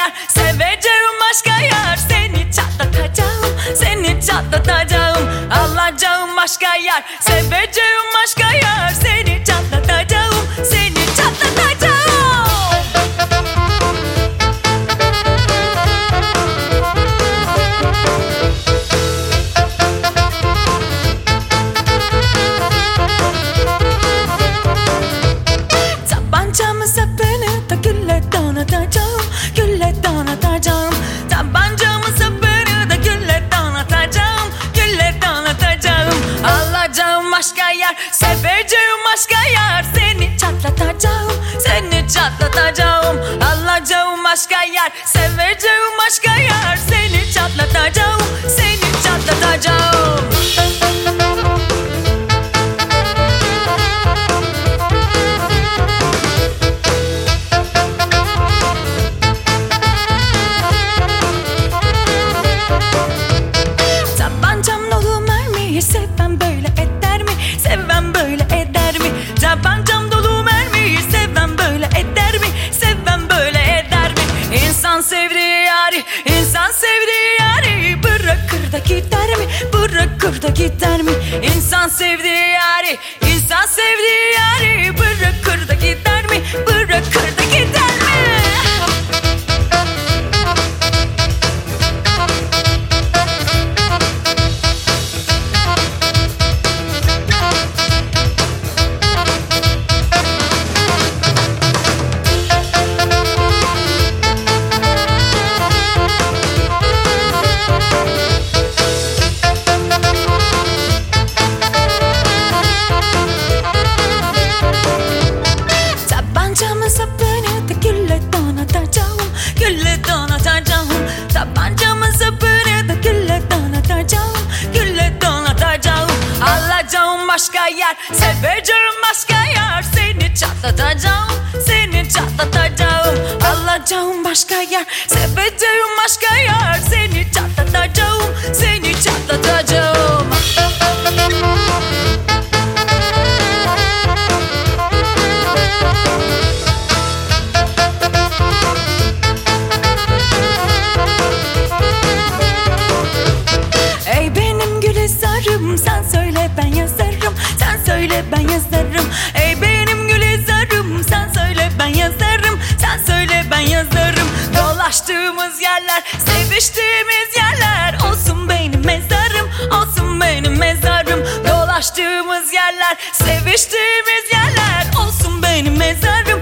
yer, seveceğim başka yer. Seni çatlatacağım, seni çatlatacağım. Alacağım başka yer, seveceğim başka yer. Seni çatlatacağım, seni çatlatacağım. Tabancamın sapını da gülle donatacağım, gülle donatacağım. Tabancamın sapını da gülle donatacağım, gülle donatacağım. Alacağım başka yer, seveceğim başka yer. Seni çatlatacağım, seni çatlatacağım. Alacağım başka yer, seveceğim başka yer. Seni çatlatacağım, seni çatlatacağım. Tabancam dolu mermiyi seven böyle eder mi? Seven böyle eder mi? Tabancam dolu mermiyi seven böyle eder mi? Seven böyle eder mi? İnsan sevdiği yari, insan sevdiği yari bırakır da gider mi? Bırakır da gider mi? İnsan sevdiği yari, insan sevdiği yari bırakır da gider mi? Bırakır da gider mi? Tabancamın sapını da gülle donatacağım, gülle donatacağım. Tabancamın sapını da gülle donatacağım, gülle donatacağım. Alacağım başka yer, seveceğim başka yer. Seni çatlatacağım, seni çatlatacağım. Alacağım başka yer, seveceğim başka yer. Seni çatlatacağım, seni çatlatacağım. Ey benim Gülizar'ım, sen söyle ben yazarım, sen söyle ben yazarım. Ey benim Gülizar'ım, sen söyle ben yazarım, sen söyle ben yazarım. Dolaştığımız yerler, seviştiğimiz yerler olsun benim mezarım, olsun benim mezarım. Dolaştığımız yerler, seviştiğimiz yerler olsun benim mezarım.